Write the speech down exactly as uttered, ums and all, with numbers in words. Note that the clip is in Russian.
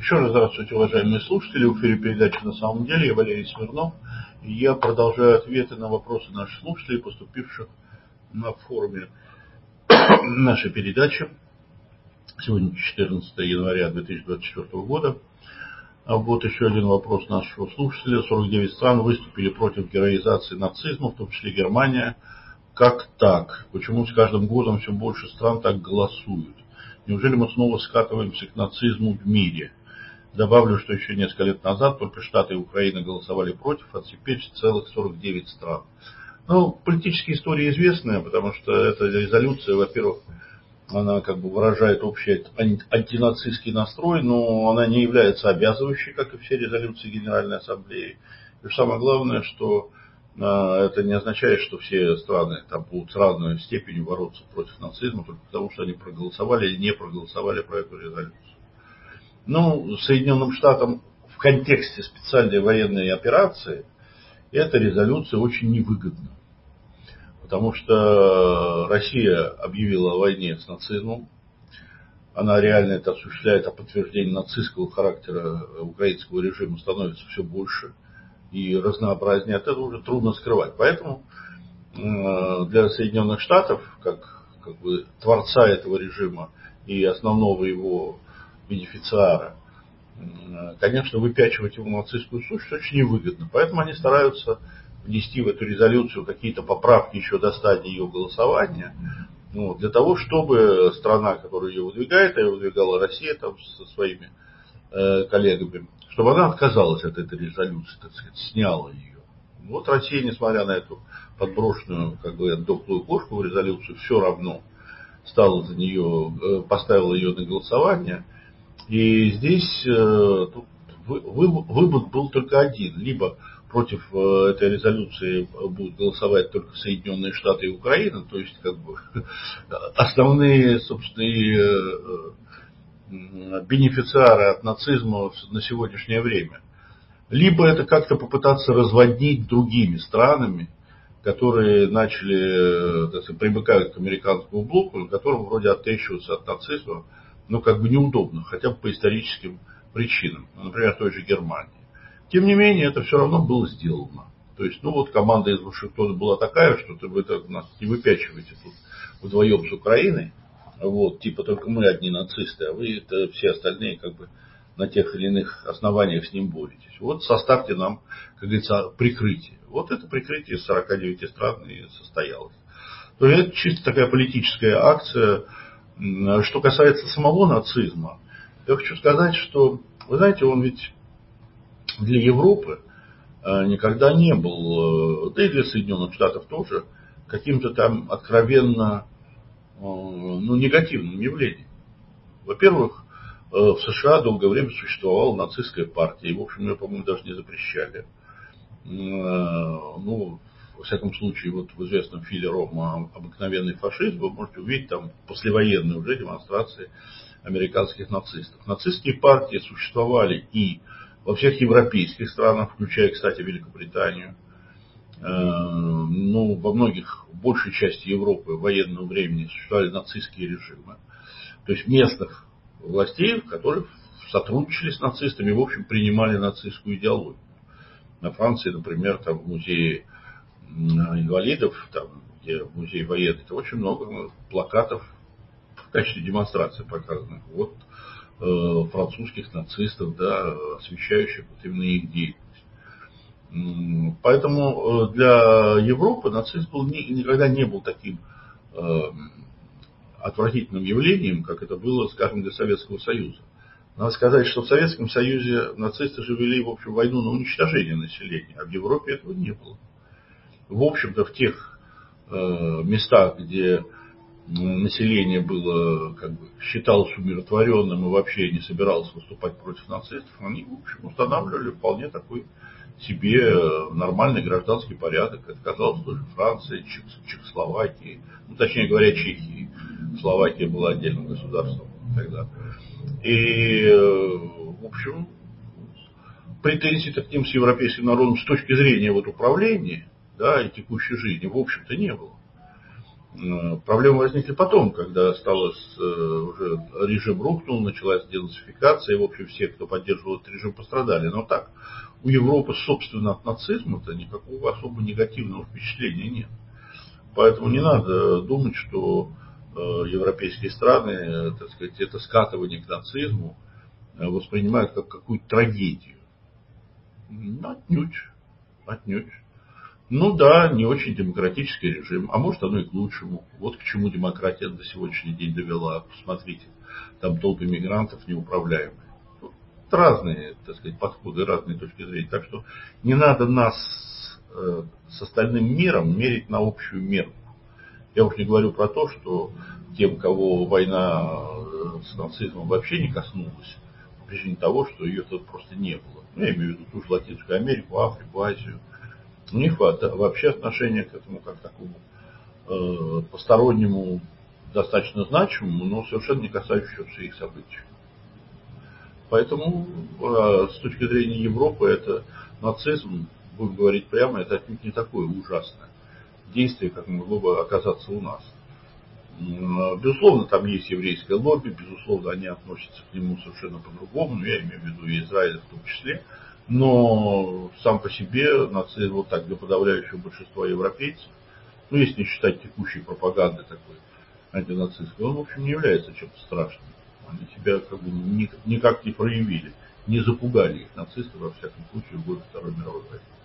Еще раз здравствуйте, уважаемые слушатели. В эфире передачи «На самом деле». Я Валерий Смирнов. И я продолжаю ответы на вопросы наших слушателей, поступивших на форуме нашей передачи. Сегодня четырнадцатое января две тысячи двадцать четвёртого года. А вот еще один вопрос нашего слушателя. сорок девять стран выступили против героизации нацизма, в том числе Германия. Как так? Почему с каждым годом все больше стран так голосуют? Неужели мы снова скатываемся к нацизму в мире? Добавлю, что еще несколько лет назад только Штаты и Украина голосовали против, а теперь целых сорок девять стран. Ну, политическая история известная, потому что эта резолюция, во-первых, она как бы выражает общий антинацистский настрой, но она не является обязывающей, как и все резолюции Генеральной Ассамблеи. И самое главное, что э, это не означает, что все страны там будут с разной степенью бороться против нацизма, только потому что они проголосовали или не проголосовали про эту резолюцию. Ну, Соединенным Штатам в контексте специальной военной операции эта резолюция очень невыгодна. Потому что Россия объявила о войне с нацизмом. Она реально это осуществляет, а подтверждение нацистского характера украинского режима становится все больше. И разнообразнее от этого уже трудно скрывать. Поэтому для Соединенных Штатов, как, как бы творца этого режима и основного его бенефициара, конечно, выпячивать его нацистскую сущность очень невыгодно. Поэтому они стараются внести в эту резолюцию какие-то поправки еще до стадии ее голосования, ну, для того, чтобы страна, которая ее выдвигает, а ее выдвигала Россия там, со своими э, коллегами, чтобы она отказалась от этой резолюции, так сказать, сняла ее. Вот Россия, несмотря на эту подброшенную, как говорят, дохлую кошку в резолюцию, все равно стала за нее, э, поставила ее на голосование. И здесь э, тут вы, вы, вывод был только один. Либо против э, этой резолюции будут голосовать только Соединенные Штаты и Украина, то есть как бы основные, собственно, и, э, бенефициары от нацизма на сегодняшнее время. Либо это как-то попытаться разводнить другими странами, которые начали, так сказать, примыкают к американскому блоку, которым вроде оттещиваться от нацизма, ну, как бы неудобно, хотя бы по историческим причинам, например, той же Германии. Тем не менее, это все равно было сделано. То есть, ну, вот команда из Вашингтона была такая, что вы так нас не выпячиваете тут вдвоем с Украиной, вот, типа только мы одни нацисты, а вы это все остальные как бы на тех или иных основаниях с ним боретесь. Вот составьте нам, как говорится, прикрытие. Вот это прикрытие из сорока девяти стран и состоялось. То есть это чисто такая политическая акция. Что касается самого нацизма, я хочу сказать, что, вы знаете, он ведь для Европы никогда не был, да и для Соединенных Штатов тоже, каким-то там откровенно, ну, негативным явлением. Во-первых, в США долгое время существовала нацистская партия, и, в общем, ее, по-моему, даже не запрещали. Ну, во всяком случае, вот в известном фильме Рома «Обыкновенный фашизм» вы можете увидеть там послевоенные уже демонстрации американских нацистов. Нацистские партии существовали и во всех европейских странах, включая, кстати, Великобританию. Ну, во многих, в большей части Европы в военного времени существовали нацистские режимы. То есть местных властей, которые сотрудничали с нацистами и, в общем, принимали нацистскую идеологию. На Франции, например, там в музее инвалидов, там, где музей военный, там очень много плакатов в качестве демонстрации показанных. Вот э, французских нацистов, да, освещающих вот именно их деятельность. Поэтому для Европы нацизм был, никогда не был таким э, отвратительным явлением, как это было, скажем, для Советского Союза. Надо сказать, что в Советском Союзе нацисты же вели, в общем, войну на уничтожение населения, а в Европе этого не было. В общем-то, в тех э, местах, где население было, как бы, считалось умиротворенным и вообще не собиралось выступать против нацистов, они, в общем, устанавливали вполне такой себе нормальный гражданский порядок. Это казалось тоже Франции, Чех, Чехословакии, ну, точнее говоря, Чехии. Словакия была отдельным государством тогда. И, в общем, претензий-то к ним с европейским народом с точки зрения вот управления, да, и текущей жизни, в общем-то, не было. Проблемы возникли потом, когда стало с, уже режим рухнул, началась денацификация, и, в общем, все, кто поддерживал этот режим, пострадали. Но так, у Европы, собственно, от нацизма-то никакого особо негативного впечатления нет. Поэтому не надо думать, что э, европейские страны, так сказать, это скатывание к нацизму э, воспринимают как какую-то трагедию. Отнюдь. Отнюдь. Ну да, не очень демократический режим, а может оно и к лучшему. Вот к чему демократия до сегодняшний день довела. Посмотрите, там толпы мигрантов неуправляемые. Тут разные, так сказать, подходы, разные точки зрения. Так что не надо нас э, с остальным миром мерить на общую меру. Я уж не говорю про то, что тем, кого война э, с нацизмом вообще не коснулась, по причине того, что ее тут просто не было. Ну, я имею в виду ту же Латинскую Америку, Африку, Азию. У них вообще отношение к этому как такому э, постороннему, достаточно значимому, но совершенно не касающемуся их событий. Поэтому э, с точки зрения Европы это нацизм, будем говорить прямо, это отнюдь не такое ужасное действие, как могло бы оказаться у нас. Безусловно, там есть еврейское лобби, безусловно, они относятся к нему совершенно по-другому, я имею в виду и Израиль в том числе, но сам по себе нацизм, вот так, для подавляющего большинства европейцев, ну, если не считать текущей пропаганды такой антинацистской, он, в общем, не является чем-то страшным. Они себя как бы никак не проявили, не запугали их нацисты, во всяком случае, в годы Второй мировой войны.